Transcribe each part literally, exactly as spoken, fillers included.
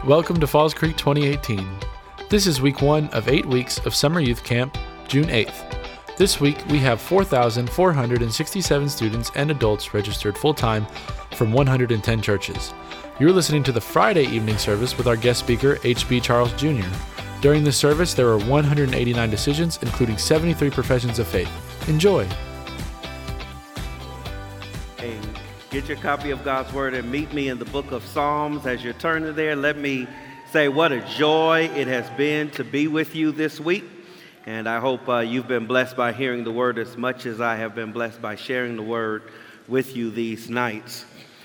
Welcome to Falls Creek twenty eighteen. This is week one of eight weeks of Summer Youth Camp, June eighth. This week, we have four thousand four hundred sixty-seven students and adults registered full-time from one hundred ten churches. You're listening to the Friday evening service with our guest speaker, H B Charles Junior During this service, there were one hundred eighty-nine decisions, including seventy-three professions of faith. Enjoy. Hey, get your copy of God's Word and meet me in the book of Psalms. As you're turning there, let me say what a joy it has been to be with you this week. And I hope uh, you've been blessed by hearing the Word as much as I have been blessed by sharing the Word with you these nights.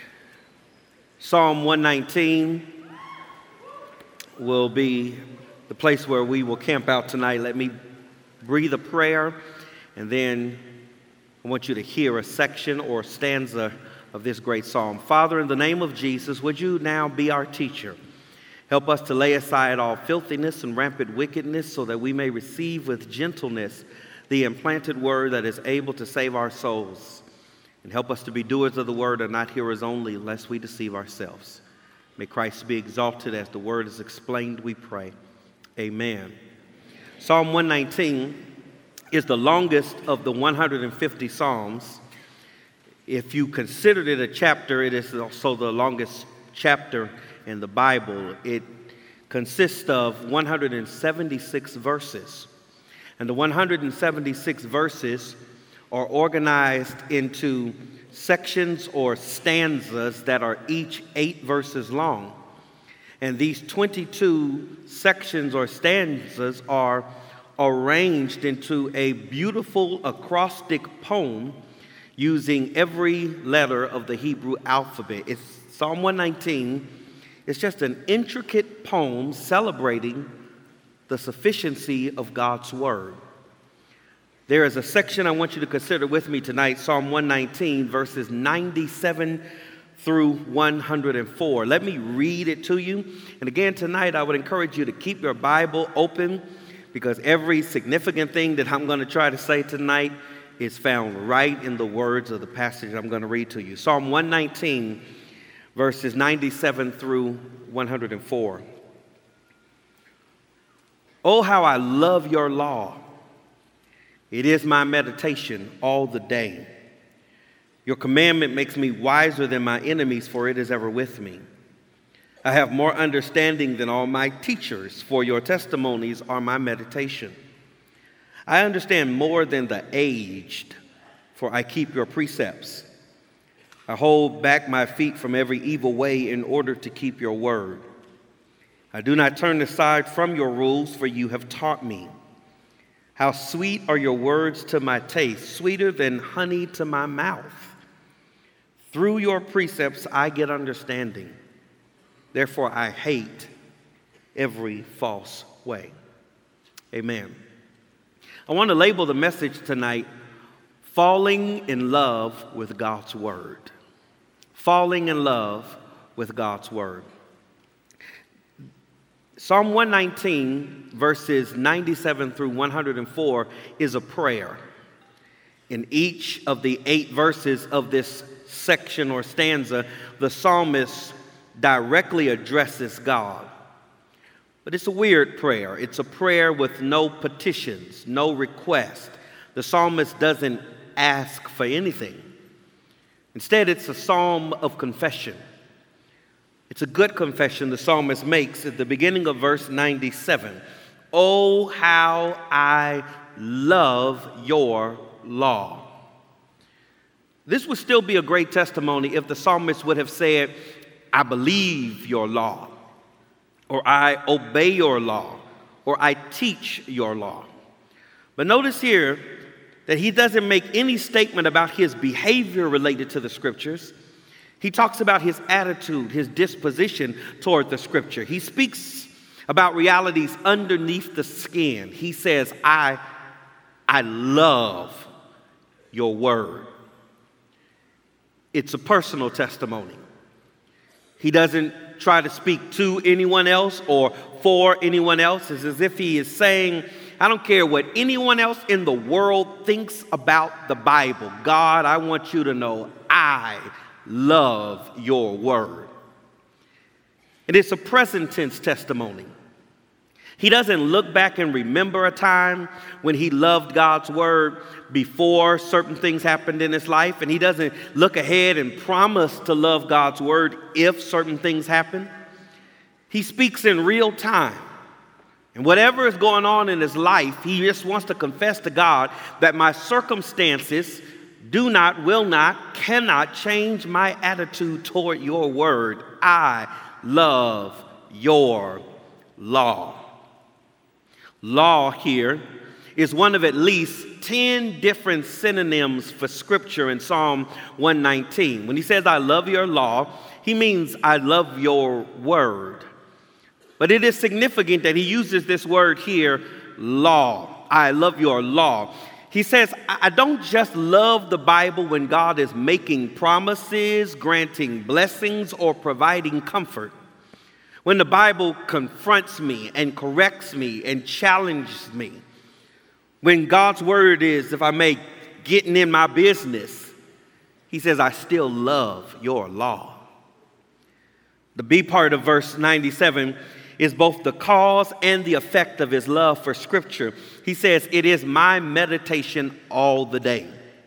Psalm one nineteen will be the place where we will camp out tonight. Let me breathe a prayer, and then I want you to hear a section or stanza of this great psalm. Father, in the name of Jesus, would you now be our teacher? Help us to lay aside all filthiness and rampant wickedness so that we may receive with gentleness the implanted word that is able to save our souls. And help us to be doers of the word and not hearers only, lest we deceive ourselves. May Christ be exalted as the word is explained, we pray. Amen. Psalm one nineteen is the longest of the one hundred fifty psalms. If you considered it a chapter, it is also the longest chapter in the Bible. It consists of one hundred seventy-six verses. And the one hundred seventy-six verses are organized into sections or stanzas that are each eight verses long. And these twenty-two sections or stanzas are arranged into a beautiful acrostic poem using every letter of the Hebrew alphabet. It's Psalm one nineteen. It's just an intricate poem celebrating the sufficiency of God's word. There is a section I want you to consider with me tonight, Psalm one nineteen, verses ninety-seven through one hundred four. Let me read it to you. And again, tonight, I would encourage you to keep your Bible open, because every significant thing that I'm going to try to say tonight is found right in the words of the passage I'm going to read to you. Psalm one nineteen, verses ninety-seven through one hundred four. Oh, how I love your law. It is my meditation all the day. Your commandment makes me wiser than my enemies, for it is ever with me. I have more understanding than all my teachers, for your testimonies are my meditation. I understand more than the aged, for I keep your precepts. I hold back my feet from every evil way in order to keep your word. I do not turn aside from your rules, for you have taught me. How sweet are your words to my taste, sweeter than honey to my mouth. Through your precepts I get understanding. Therefore I hate every false way. Amen. I want to label the message tonight, Falling in Love with God's Word. Falling in love with God's Word. Psalm one nineteen, verses ninety-seven through one hundred four, is a prayer. In each of the eight verses of this section or stanza, the psalmist directly addresses God. But it's a weird prayer. It's a prayer with no petitions, no request. The psalmist doesn't ask for anything. Instead, it's a psalm of confession. It's a good confession the psalmist makes at the beginning of verse ninety-seven. Oh, how I love your law. This would still be a great testimony if the psalmist would have said, I believe your law, or I obey your law, or I teach your law. But notice here that he doesn't make any statement about his behavior related to the scriptures. He talks about his attitude, his disposition toward the scripture. He speaks about realities underneath the skin. He says, I, I love your word. It's a personal testimony. He doesn't try to speak to anyone else or for anyone else. It's as if he is saying, I don't care what anyone else in the world thinks about the Bible. God, I want you to know I love your word. And it's a present tense testimony. He doesn't look back and remember a time when he loved God's word before certain things happened in his life. And he doesn't look ahead and promise to love God's word if certain things happen. He speaks in real time. And whatever is going on in his life, he just wants to confess to God that my circumstances do not, will not, cannot change my attitude toward your word. I love your law. Law here is one of at least ten different synonyms for scripture in Psalm one nineteen. When he says, I love your law, he means I love your word. But it is significant that he uses this word here, law. I love your law. He says, I don't just love the Bible when God is making promises, granting blessings, or providing comfort. When the Bible confronts me and corrects me and challenges me. When God's word is, if I may, getting in my business, he says, I still love your law. The B part of verse ninety-seven is both the cause and the effect of his love for Scripture. He says, it is my meditation all the day.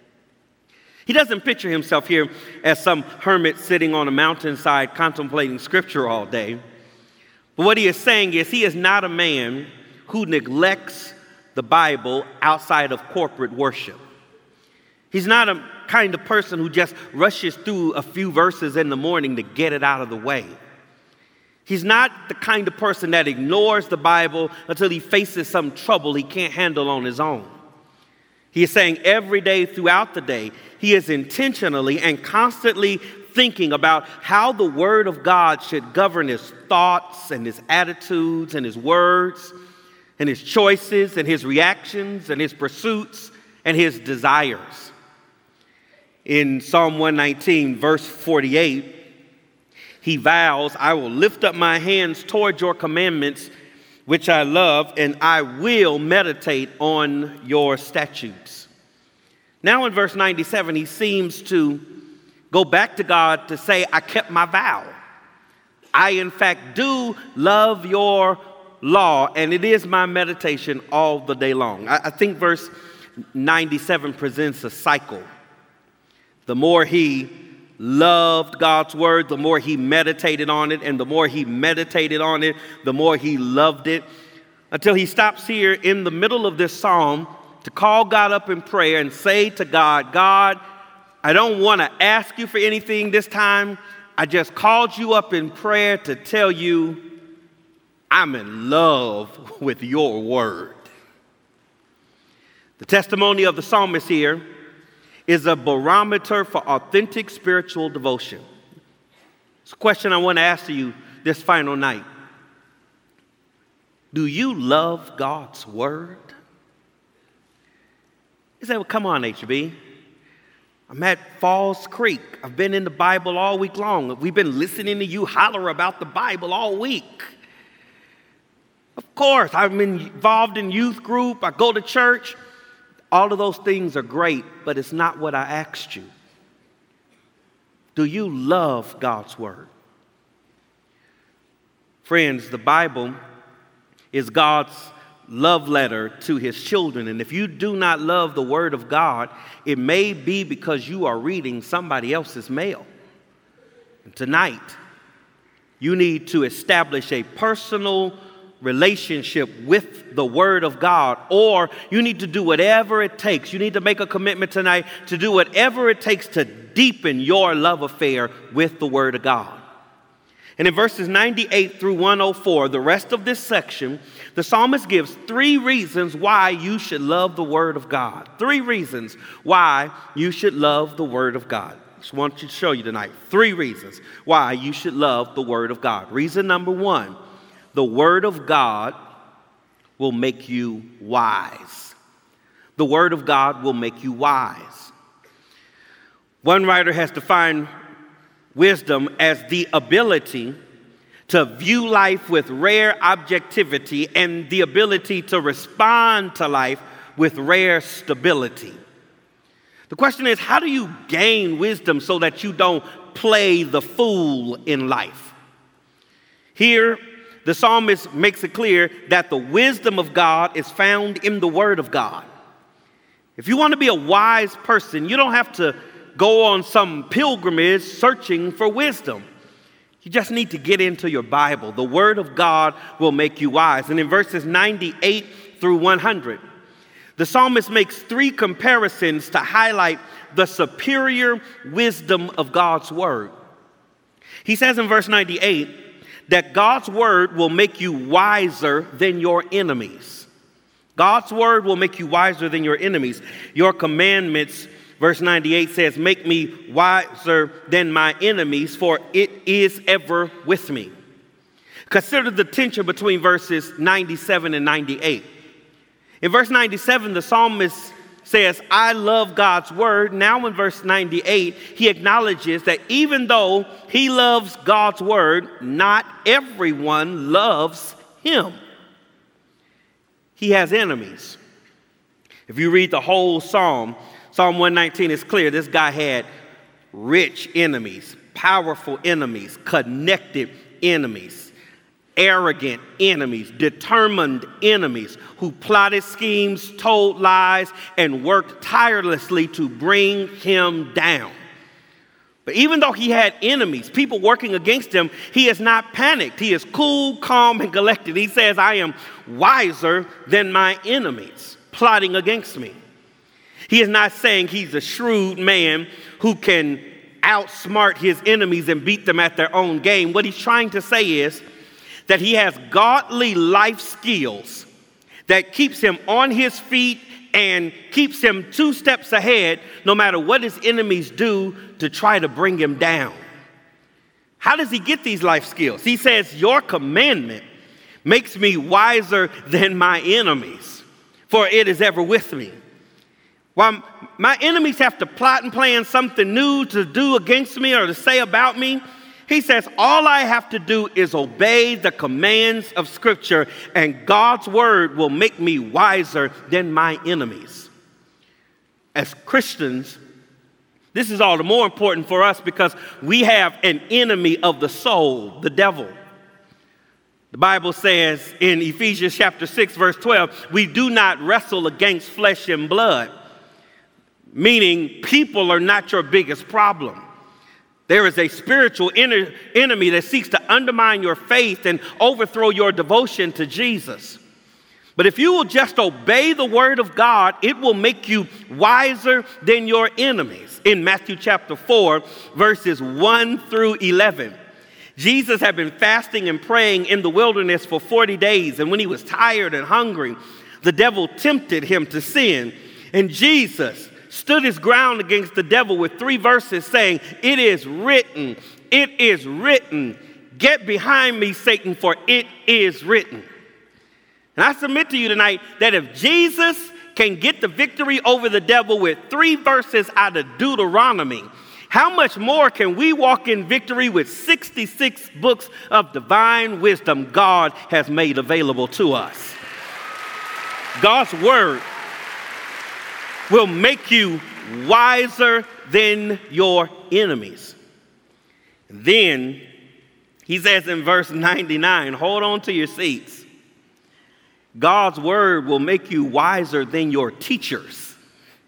He doesn't picture himself here as some hermit sitting on a mountainside contemplating Scripture all day. But what he is saying is he is not a man who neglects the Bible outside of corporate worship. He's not a kind of person who just rushes through a few verses in the morning to get it out of the way. He's not the kind of person that ignores the Bible until he faces some trouble he can't handle on his own. He is saying every day throughout the day, he is intentionally and constantly thinking about how the Word of God should govern his thoughts and his attitudes and his words and his choices and his reactions and his pursuits and his desires. In Psalm one nineteen, verse forty-eight, he vows, I will lift up my hands toward your commandments, which I love, and I will meditate on your statutes. Now in verse ninety-seven, he seems to go back to God to say, I kept my vow. I, in fact, do love your law, and it is my meditation all the day long. I, I think verse ninety-seven presents a cycle. The more he loved God's word, the more he meditated on it, and the more he meditated on it, the more he loved it, until he stops here in the middle of this psalm to call God up in prayer and say to God, God, I don't want to ask you for anything this time. I just called you up in prayer to tell you I'm in love with your word. The testimony of the psalmist here is a barometer for authentic spiritual devotion. It's a question I want to ask you this final night. Do you love God's word? You say, well, come on, H B. I'm at Falls Creek. I've been in the Bible all week long. We've been listening to you holler about the Bible all week. Of course, I'm involved in youth group. I go to church. All of those things are great, but it's not what I asked you. Do you love God's word? Friends, the Bible is God's love letter to his children. And if you do not love the word of God, it may be because you are reading somebody else's mail. And tonight, you need to establish a personal relationship with the word of God, or you need to do whatever it takes. You need to make a commitment tonight to do whatever it takes to deepen your love affair with the word of God. And in verses ninety-eight through one oh four, the rest of this section, the psalmist gives three reasons why you should love the word of God. Three reasons why you should love the word of God. I just want to show you tonight three reasons why you should love the word of God. Reason number one, the word of God will make you wise. The word of God will make you wise. One writer has defined wisdom as the ability to view life with rare objectivity and the ability to respond to life with rare stability. The question is, how do you gain wisdom so that you don't play the fool in life? Here, the psalmist makes it clear that the wisdom of God is found in the Word of God. If you want to be a wise person, you don't have to go on some pilgrimage searching for wisdom. You just need to get into your Bible. The Word of God will make you wise. And in verses ninety-eight through one hundred, the psalmist makes three comparisons to highlight the superior wisdom of God's Word. He says in verse ninety-eight that God's Word will make you wiser than your enemies. God's Word will make you wiser than your enemies. Your commandments, verse ninety-eight says, make me wiser than my enemies, for it is ever with me. Consider the tension between verses ninety-seven and ninety-eight. In verse ninety-seven, the psalmist says, I love God's Word. Now in verse ninety-eight, he acknowledges that even though he loves God's Word, not everyone loves him. He has enemies. If you read the whole psalm, Psalm one nineteen is clear. This guy had rich enemies, powerful enemies, connected enemies, arrogant enemies, determined enemies who plotted schemes, told lies, and worked tirelessly to bring him down. But even though he had enemies, people working against him, he is not panicked. He is cool, calm, and collected. He says, I am wiser than my enemies plotting against me. He is not saying he's a shrewd man who can outsmart his enemies and beat them at their own game. What he's trying to say is that he has godly life skills that keeps him on his feet and keeps him two steps ahead no matter what his enemies do to try to bring him down. How does he get these life skills? He says, your commandment makes me wiser than my enemies, for it is ever with me. While my enemies have to plot and plan something new to do against me or to say about me, he says, all I have to do is obey the commands of Scripture, and God's Word will make me wiser than my enemies. As Christians, this is all the more important for us because we have an enemy of the soul, the devil. The Bible says in Ephesians chapter six, verse twelve, we do not wrestle against flesh and blood, meaning people are not your biggest problem. There is a spiritual enemy that seeks to undermine your faith and overthrow your devotion to Jesus. But if you will just obey the Word of God, it will make you wiser than your enemies. In Matthew chapter four, verses one through eleven, Jesus had been fasting and praying in the wilderness for forty days. And when he was tired and hungry, the devil tempted him to sin. And Jesus stood his ground against the devil with three verses saying, it is written, it is written, get behind me, Satan, for it is written. And I submit to you tonight that if Jesus can get the victory over the devil with three verses out of Deuteronomy, how much more can we walk in victory with sixty-six books of divine wisdom God has made available to us? God's Word will make you wiser than your enemies. And then he says in verse ninety-nine, hold on to your seats. God's Word will make you wiser than your teachers.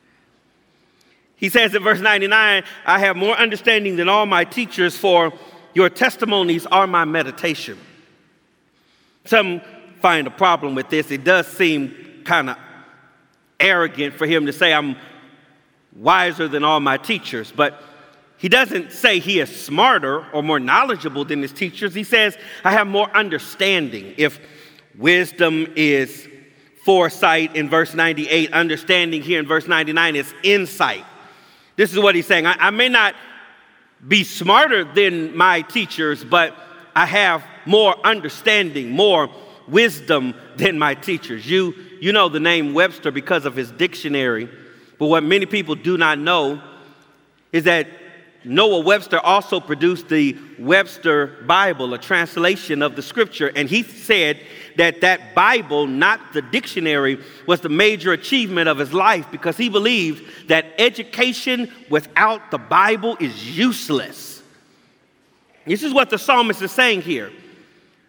He says in verse ninety-nine, I have more understanding than all my teachers, for your testimonies are my meditation. Some find a problem with this. It does seem kind of arrogant for him to say I'm wiser than all my teachers, but he doesn't say he is smarter or more knowledgeable than his teachers. He says I have more understanding. If wisdom is foresight in verse ninety-eight, understanding here in verse ninety-nine is insight. This is what he's saying. I, I may not be smarter than my teachers, but I have more understanding, more wisdom than my teachers. You You know the name Webster because of his dictionary, but what many people do not know is that Noah Webster also produced the Webster Bible, a translation of the Scripture, and he said that that Bible, not the dictionary, was the major achievement of his life because he believed that education without the Bible is useless. This is what the psalmist is saying here.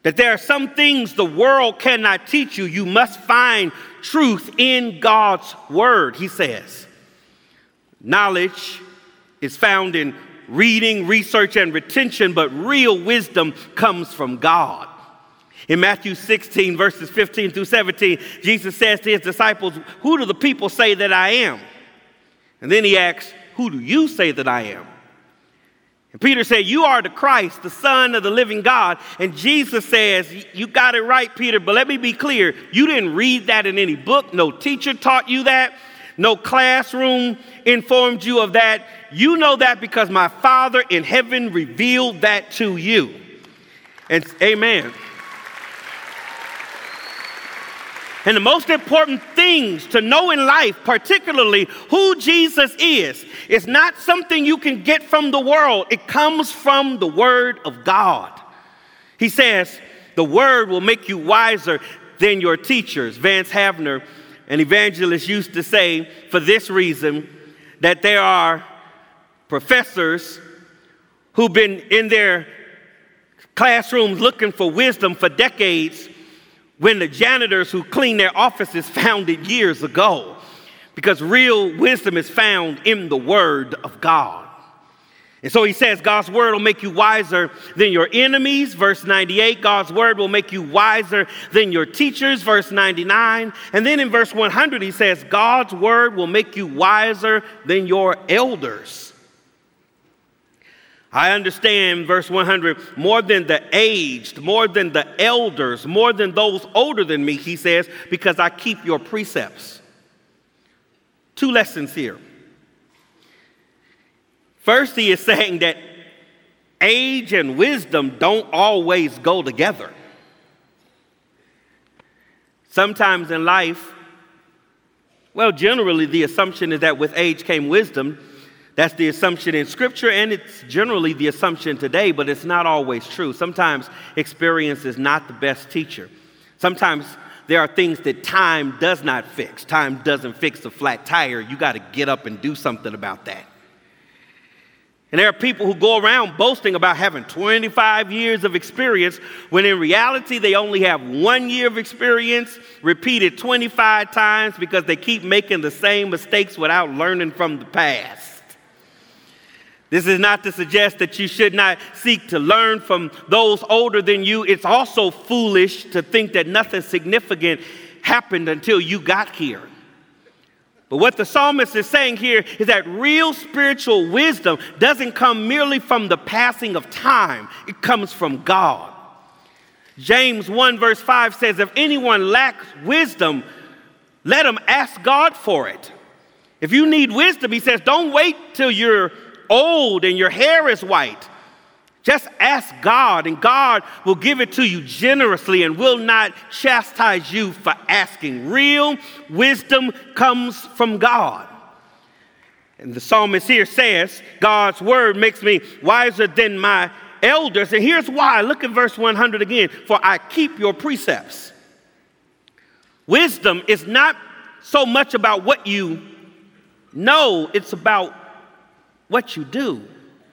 That there are some things the world cannot teach you. You must find truth in God's word, he says. Knowledge is found in reading, research, and retention, but real wisdom comes from God. In Matthew sixteen, verses fifteen through seventeen, Jesus says to his disciples, "Who do the people say that I am?" And then he asks, "Who do you say that I am?" And Peter said, "You are the Christ, the Son of the living God." And Jesus says, "You got it right, Peter, but let me be clear. You didn't read that in any book. No teacher taught you that. No classroom informed you of that. You know that because my Father in heaven revealed that to you." And amen. And the most important things to know in life, particularly who Jesus is, is not something you can get from the world. It comes from the Word of God. He says, the Word will make you wiser than your teachers. Vance Havner, an evangelist, used to say for this reason that there are professors who've been in their classrooms looking for wisdom for decades, when the janitors who clean their offices found it years ago, because real wisdom is found in the Word of God. And so he says God's Word will make you wiser than your enemies, verse ninety-eight. God's Word will make you wiser than your teachers, verse ninety-nine. And then in verse one hundred he says God's Word will make you wiser than your elders. I understand, verse one hundred, more than the aged, more than the elders, more than those older than me, he says, because I keep your precepts. Two lessons here. First, he is saying that age and wisdom don't always go together. Sometimes in life, well, generally the assumption is that with age came wisdom. That's the assumption in Scripture, and it's generally the assumption today, but it's not always true. Sometimes experience is not the best teacher. Sometimes there are things that time does not fix. Time doesn't fix a flat tire. You got to get up and do something about that. And there are people who go around boasting about having twenty-five years of experience, when in reality they only have one year of experience, repeated twenty-five times because they keep making the same mistakes without learning from the past. This is not to suggest that you should not seek to learn from those older than you. It's also foolish to think that nothing significant happened until you got here. But what the psalmist is saying here is that real spiritual wisdom doesn't come merely from the passing of time. It comes from God. James one verse five says, if anyone lacks wisdom, let him ask God for it. If you need wisdom, he says, don't wait till you're old and your hair is white. Just ask God, and God will give it to you generously and will not chastise you for asking. Real wisdom comes from God. And the psalmist here says, God's word makes me wiser than my elders. And here's why. Look at verse one hundred again. For I keep your precepts. Wisdom is not so much about what you know, it's about what you do.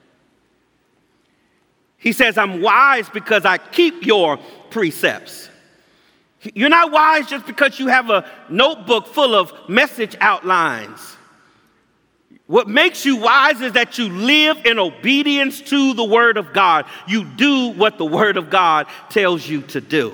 He says, I'm wise because I keep your precepts. You're not wise just because you have a notebook full of message outlines. What makes you wise is that you live in obedience to the Word of God. You do what the Word of God tells you to do.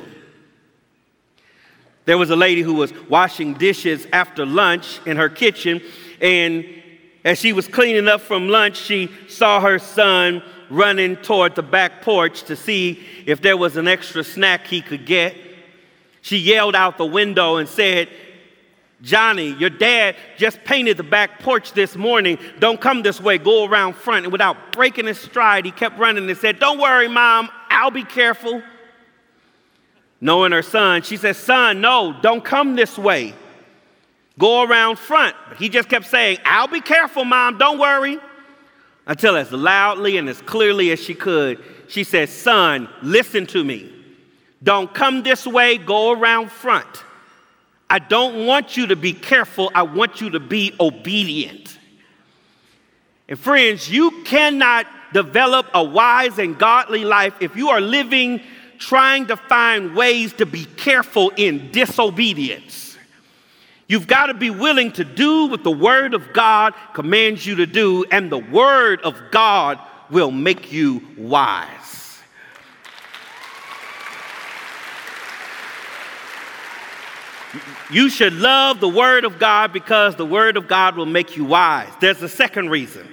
There was a lady who was washing dishes after lunch in her kitchen, and as she was cleaning up from lunch, she saw her son running toward the back porch to see if there was an extra snack he could get. She yelled out the window and said, Johnny, your dad just painted the back porch this morning. Don't come this way, go around front. And without breaking his stride, he kept running and said, don't worry, Mom, I'll be careful. Knowing her son, she said, son, no, don't come this way. Go around front. But he just kept saying, I'll be careful, Mom, don't worry. Until as loudly and as clearly as she could, she said, son, listen to me. Don't come this way, go around front. I don't want you to be careful, I want you to be obedient. And friends, you cannot develop a wise and godly life if you are living trying to find ways to be careful in disobedience. You've got to be willing to do what the Word of God commands you to do, and the Word of God will make you wise. You should love the Word of God because the Word of God will make you wise. There's a second reason.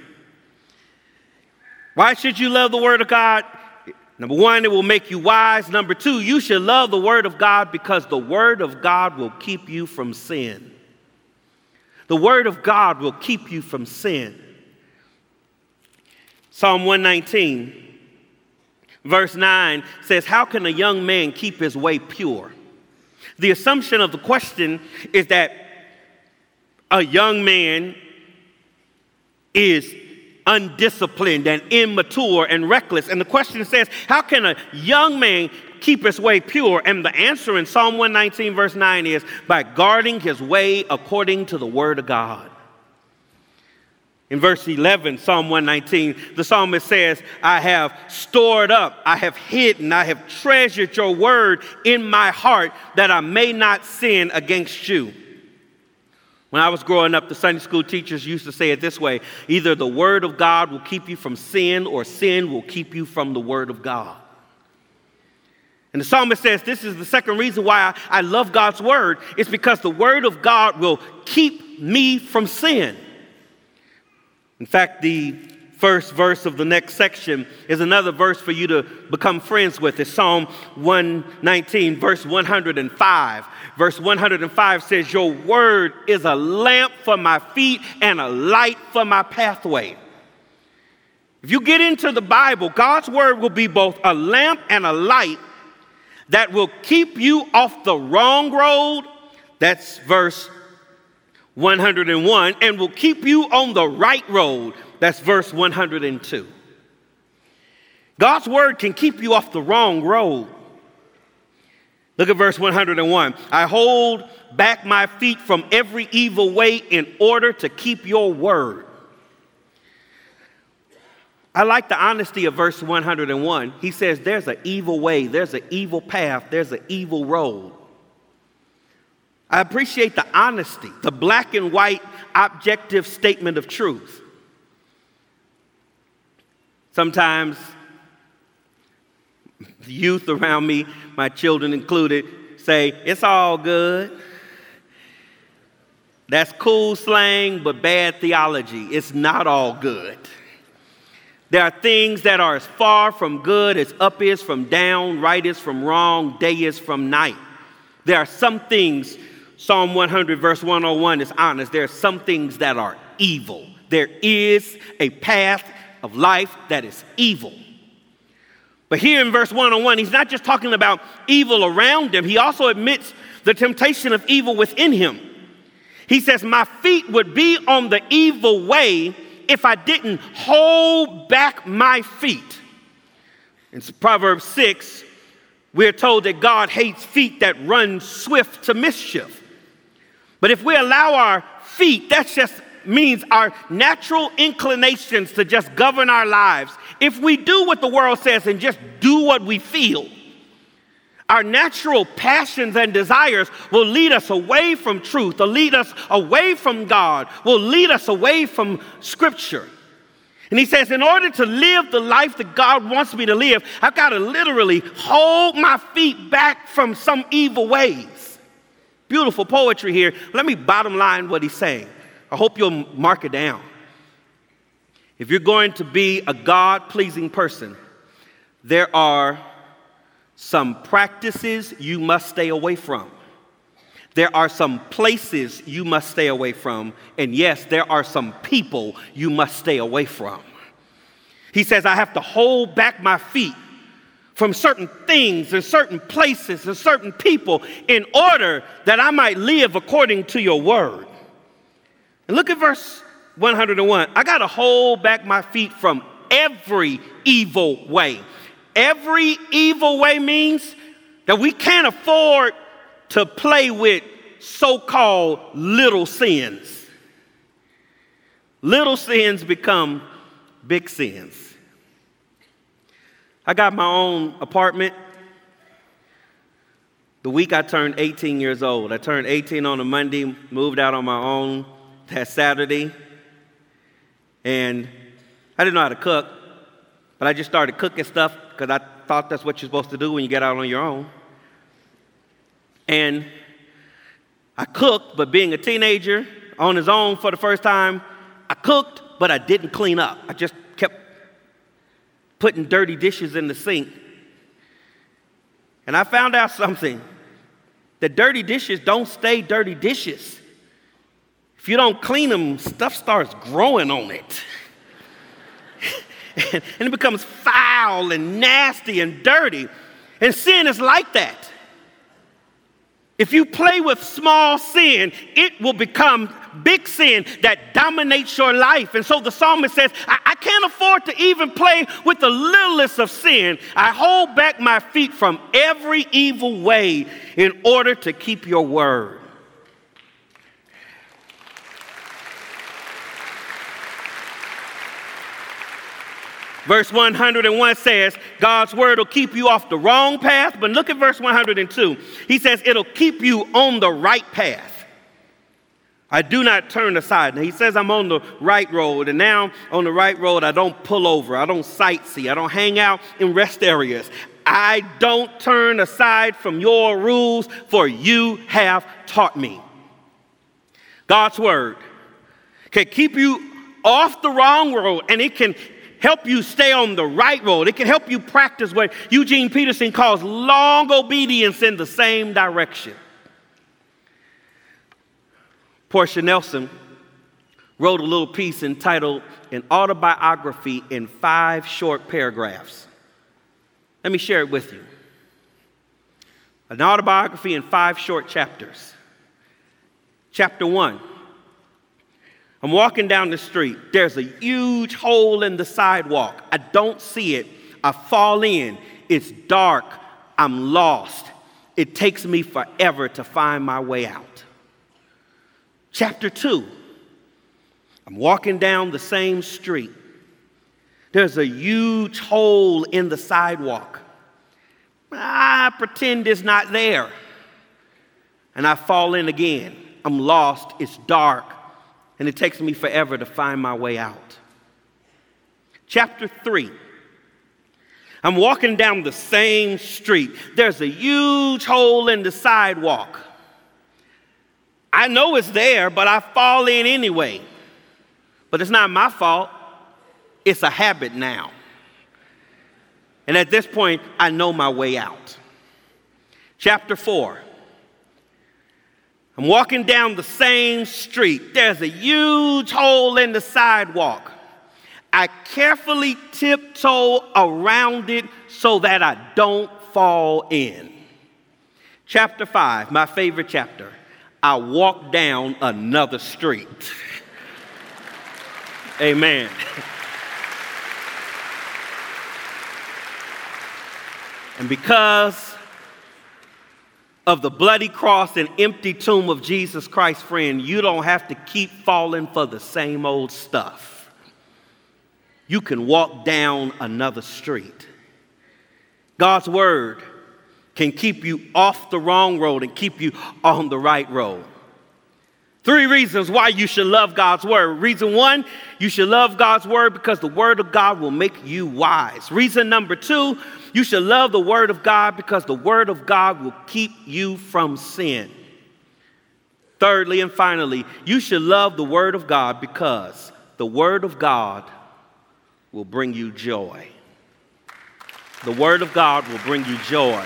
Why should you love the Word of God? Number one, it will make you wise. Number two, you should love the Word of God because the Word of God will keep you from sin. The Word of God will keep you from sin. Psalm one nineteen, verse nine says, "How can a young man keep his way pure?" The assumption of the question is that a young man is undisciplined and immature and reckless. And the question says, how can a young man keep his way pure? And the answer in Psalm one nineteen, verse nine is by guarding his way according to the Word of God. In verse eleven, Psalm one nineteen, the psalmist says, "I have stored up, I have hidden, I have treasured your word in my heart that I may not sin against you." When I was growing up, the Sunday school teachers used to say it this way: either the Word of God will keep you from sin, or sin will keep you from the Word of God. And the psalmist says this is the second reason why I, I love God's Word. It's because the Word of God will keep me from sin. In fact, the first verse of the next section is another verse for you to become friends with. It's Psalm one nineteen, verse one hundred five. Verse one hundred five says, "Your word is a lamp for my feet and a light for my pathway." If you get into the Bible, God's word will be both a lamp and a light that will keep you off the wrong road. That's verse one hundred one, and will keep you on the right road. That's verse one hundred two. God's word can keep you off the wrong road. Look at verse one hundred one. "I hold back my feet from every evil way in order to keep your word." I like the honesty of verse one hundred one. He says there's an evil way, there's an evil path, there's an evil road. I appreciate the honesty, the black and white objective statement of truth. Sometimes the youth around me, my children included, say, "It's all good." That's cool slang, but bad theology. It's not all good. There are things that are as far from good as up is from down, right is from wrong, day is from night. There are some things, Psalm one hundred, verse one oh one is honest. There are some things that are evil. There is a path of life that is evil. But here in verse one oh one, he's not just talking about evil around him. He also admits the temptation of evil within him. He says, "My feet would be on the evil way if I didn't hold back my feet." In Proverbs six, we're told that God hates feet that run swift to mischief. But if we allow our feet, that just means our natural inclinations to just govern our lives. If we do what the world says and just do what we feel, our natural passions and desires will lead us away from truth, will lead us away from God, will lead us away from Scripture. And he says, in order to live the life that God wants me to live, I've got to literally hold my feet back from some evil ways. Beautiful poetry here. Let me bottom line what he's saying. I hope you'll mark it down. If you're going to be a God-pleasing person, there are some practices you must stay away from. There are some places you must stay away from. And yes, there are some people you must stay away from. He says, I have to hold back my feet from certain things and certain places and certain people in order that I might live according to your word. And look at verse one oh one. I got to hold back my feet from every evil way. Every evil way means that we can't afford to play with so-called little sins. Little sins become big sins. I got my own apartment. the week I turned eighteen years old. I turned eighteen on a Monday, moved out on my own that Saturday. And I didn't know how to cook, but I just started cooking stuff because I thought that's what you're supposed to do when you get out on your own. And I cooked, but being a teenager on his own for the first time, I cooked, but I didn't clean up. I just kept putting dirty dishes in the sink. And I found out something, that dirty dishes don't stay dirty dishes. If you don't clean them, stuff starts growing on it. and, and it becomes foul and nasty and dirty. And sin is like that. If you play with small sin, it will become big sin that dominates your life. And so the psalmist says, I, I can't afford to even play with the littlest of sin. I hold back my feet from every evil way in order to keep your word. Verse one hundred one says, God's word will keep you off the wrong path. But look at verse one hundred two. He says, it'll keep you on the right path. I do not turn aside. Now, he says I'm on the right road. And now on the right road, I don't pull over. I don't sightsee. I don't hang out in rest areas. I don't turn aside from your rules, for you have taught me. God's word can keep you off the wrong road, and it can help you stay on the right road. It can help you practice what Eugene Peterson calls long obedience in the same direction. Portia Nelson wrote a little piece entitled An Autobiography in Five Short Paragraphs. Let me share it with you. An autobiography in five short chapters. Chapter one. I'm walking down the street. There's a huge hole in the sidewalk. I don't see it. I fall in. It's dark. I'm lost. It takes me forever to find my way out. Chapter two. I'm walking down the same street. There's a huge hole in the sidewalk. I pretend it's not there. And I fall in again. I'm lost. It's dark. And it takes me forever to find my way out. Chapter three. I'm walking down the same street. There's a huge hole in the sidewalk. I know it's there, but I fall in anyway. But it's not my fault. It's a habit now. And at this point, I know my way out. Chapter four. I'm walking down the same street. There's a huge hole in the sidewalk. I carefully tiptoe around it so that I don't fall in. Chapter five, my favorite chapter. I walk down another street. Amen. And because of the bloody cross and empty tomb of Jesus Christ, friend, you don't have to keep falling for the same old stuff. You can walk down another street. God's word can keep you off the wrong road and keep you on the right road. Three reasons why you should love God's word. Reason one, you should love God's word because the word of God will make you wise. Reason number two, you should love the word of God because the word of God will keep you from sin. Thirdly and finally, you should love the word of God because the word of God will bring you joy. The word of God will bring you joy.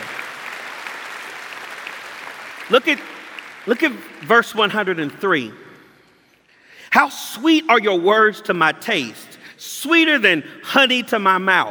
Look at Look at verse one hundred three. How sweet are your words to my taste, sweeter than honey to my mouth.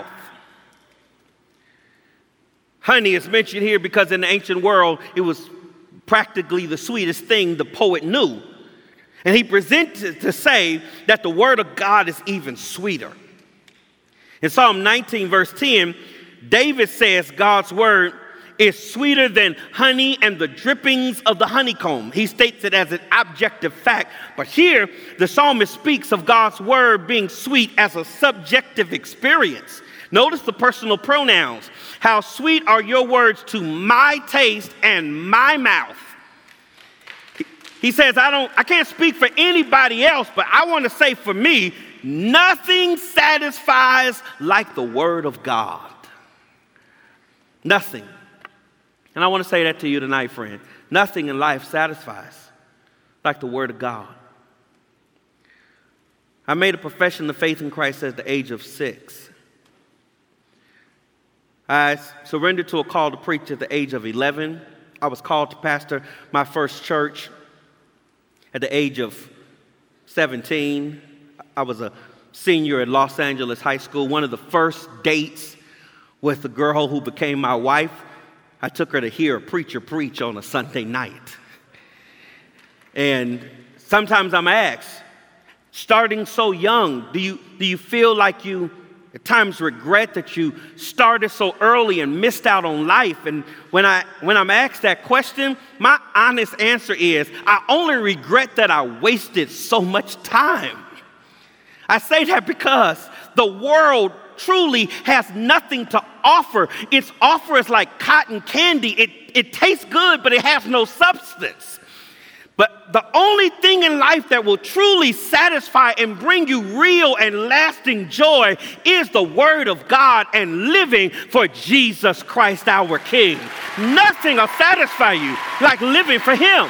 Honey is mentioned here because in the ancient world, it was practically the sweetest thing the poet knew. And he presented to say that the word of God is even sweeter. In Psalm nineteen, verse ten, David says God's word is sweeter than honey and the drippings of the honeycomb. He states it as an objective fact. But here, the psalmist speaks of God's word being sweet as a subjective experience. Notice the personal pronouns. How sweet are your words to my taste and my mouth. He says, I don't, I can't speak for anybody else, but I want to say for me, nothing satisfies like the word of God. Nothing. And I want to say that to you tonight, friend. Nothing in life satisfies like the word of God. I made a profession of faith in Christ at the age of six. I surrendered to a call to preach at the age of eleven. I was called to pastor my first church at the age of seventeen. I was a senior at Los Angeles High School. One of the first dates with the girl who became my wife, I took her to hear a preacher preach on a Sunday night. And sometimes I'm asked, starting so young, do you, do you feel like you at times regret that you started so early and missed out on life? And when, I, when I'm asked that question, my honest answer is, I only regret that I wasted so much time. I say that because the world truly has nothing to offer. Its offer is like cotton candy. It, it tastes good, but it has no substance. But the only thing in life that will truly satisfy and bring you real and lasting joy is the Word of God and living for Jesus Christ, our King. Nothing will satisfy you like living for Him.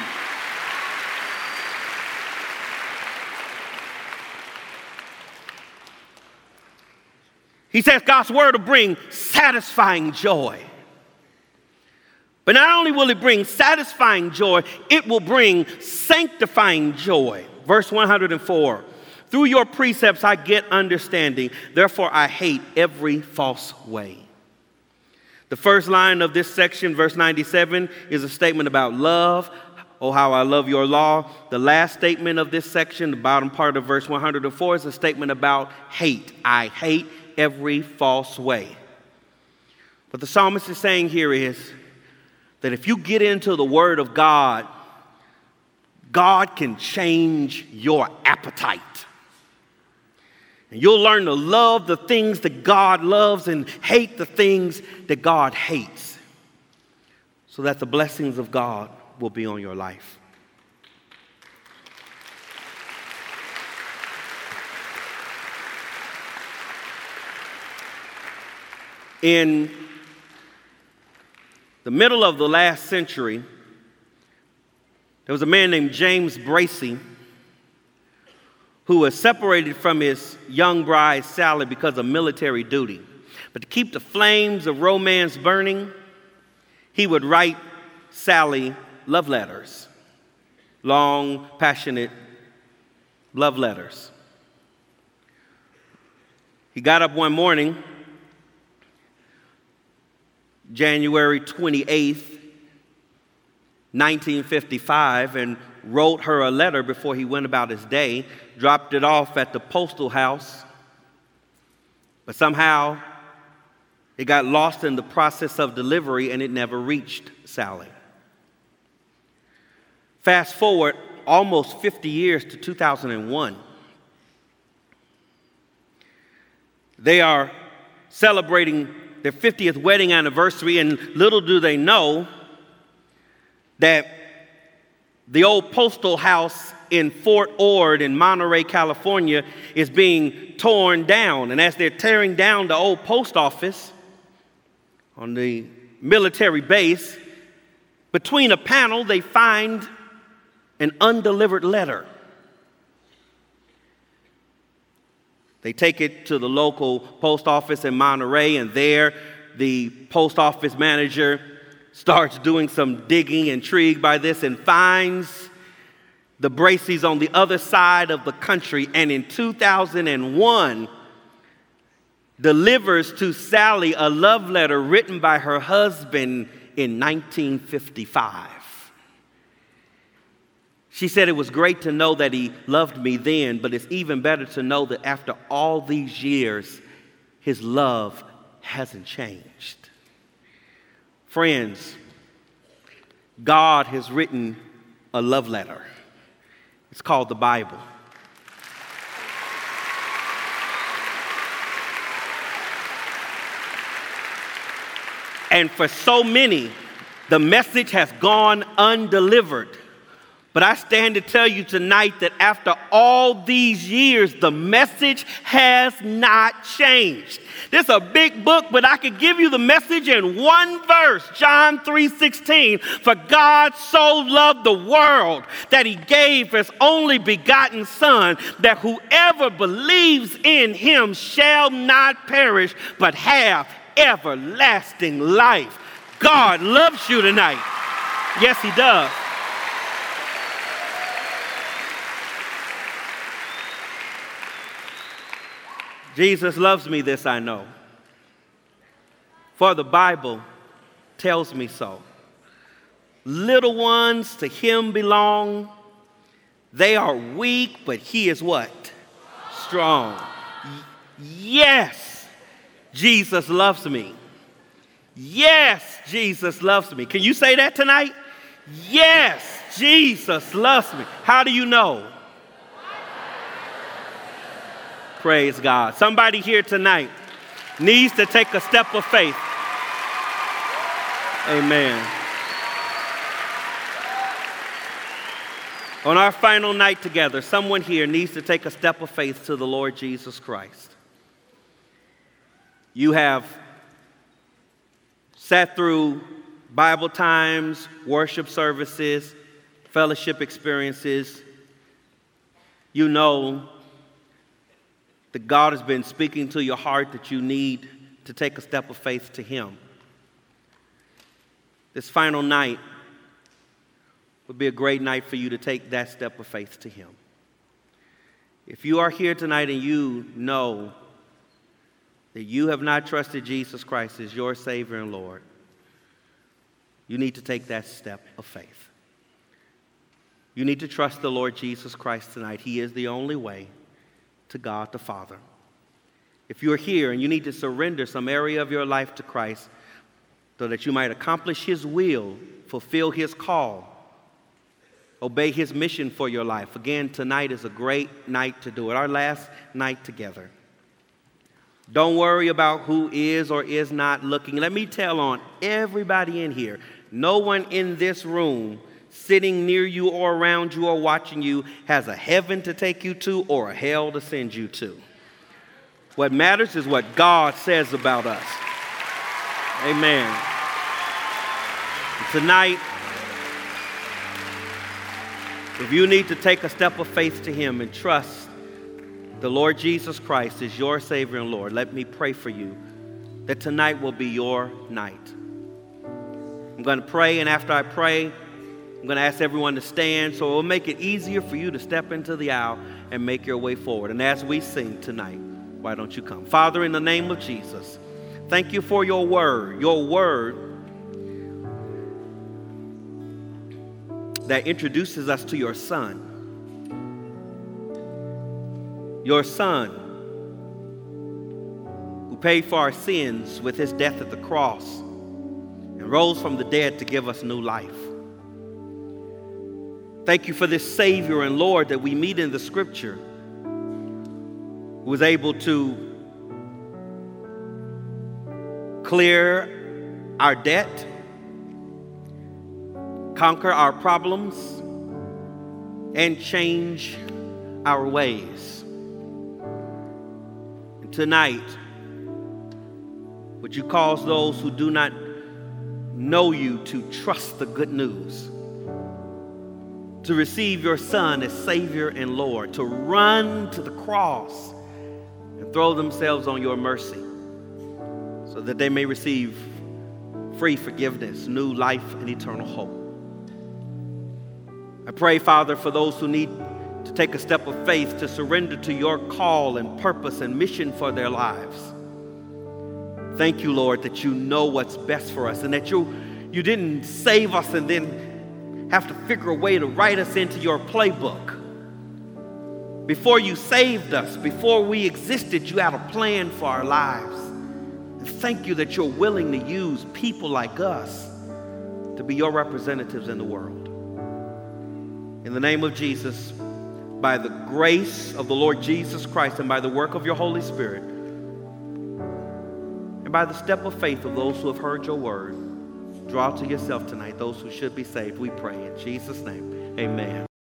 He says God's Word will bring satisfying joy. But not only will it bring satisfying joy, it will bring sanctifying joy. Verse one hundred four, through your precepts I get understanding, therefore I hate every false way. The first line of this section, verse ninety-seven, is a statement about love. Oh, how I love your law. The last statement of this section, the bottom part of verse one hundred four, is a statement about hate. I hate every false way. What the psalmist is saying here is that if you get into the Word of God, God can change your appetite. And you'll learn to love the things that God loves and hate the things that God hates, so that the blessings of God will be on your life. In the middle of the last century, there was a man named James Bracey who was separated from his young bride, Sally, because of military duty. But to keep the flames of romance burning, he would write Sally love letters, long, passionate love letters. He got up one morning, January twenty-eighth, nineteen fifty-five, and wrote her a letter before he went about his day, dropped it off at the postal house, but somehow it got lost in the process of delivery and it never reached Sally. Fast forward almost fifty years to two thousand one. They are celebrating their fiftieth wedding anniversary, and little do they know that the old postal house in Fort Ord in Monterey, California is being torn down. And as they're tearing down the old post office on the military base, between a panel they find an undelivered letter. They take it to the local post office in Monterey, and there the post office manager starts doing some digging, intrigued by this, and finds the Braceys on the other side of the country, and in two thousand one delivers to Sally a love letter written by her husband in nineteen fifty-five. She said, it was great to know that he loved me then, but it's even better to know that after all these years, his love hasn't changed. Friends, God has written a love letter. It's called the Bible. And for so many, the message has gone undelivered. But I stand to tell you tonight that after all these years, the message has not changed. This is a big book, but I could give you the message in one verse, John three sixteen. For God so loved the world that he gave his only begotten Son, that whoever believes in him shall not perish, but have everlasting life. God loves you tonight. Yes, he does. Jesus loves me, this I know, for the Bible tells me so. Little ones to him belong. They are weak, but he is what? Strong. Y- yes, Jesus loves me. Yes, Jesus loves me. Can you say that tonight? Yes, Jesus loves me. How do you know? Praise God. Somebody here tonight needs to take a step of faith. Amen. On our final night together, someone here needs to take a step of faith to the Lord Jesus Christ. You have sat through Bible times, worship services, fellowship experiences. You know that God has been speaking to your heart that you need to take a step of faith to him. This final night would be a great night for you to take that step of faith to him. If you are here tonight and you know that you have not trusted Jesus Christ as your Savior and Lord, you need to take that step of faith. You need to trust the Lord Jesus Christ tonight. He is the only way to God the Father. If you're here and you need to surrender some area of your life to Christ so that you might accomplish his will, fulfill his call, obey his mission for your life, again, tonight is a great night to do it, our last night together. Don't worry about who is or is not looking. Let me tell on everybody in here, no one in this room sitting near you or around you or watching you has a heaven to take you to or a hell to send you to. What matters is what God says about us. Amen. Tonight, if you need to take a step of faith to him and trust the Lord Jesus Christ as your Savior and Lord, let me pray for you that tonight will be your night. I'm going to pray, and after I pray, I'm going to ask everyone to stand so it will make it easier for you to step into the aisle and make your way forward. And as we sing tonight, why don't you come? Father, in the name of Jesus, thank you for your word, your word that introduces us to your Son. Your Son who paid for our sins with his death at the cross and rose from the dead to give us new life. Thank you for this Savior and Lord that we meet in the Scripture, who was able to clear our debt, conquer our problems, and change our ways. And tonight, would you cause those who do not know you to trust the good news, to receive your Son as Savior and Lord, to run to the cross and throw themselves on your mercy so that they may receive free forgiveness, new life, and eternal hope. I pray, Father, for those who need to take a step of faith to surrender to your call and purpose and mission for their lives. Thank you, Lord, that you know what's best for us and that you, you didn't save us and then have to figure a way to write us into your playbook. Before you saved us, before we existed, you had a plan for our lives. And thank you that you're willing to use people like us to be your representatives in the world. In the name of Jesus, by the grace of the Lord Jesus Christ and by the work of your Holy Spirit, And by the step of faith of those who have heard your word, draw to yourself tonight those who should be saved. We pray in Jesus' name. Amen.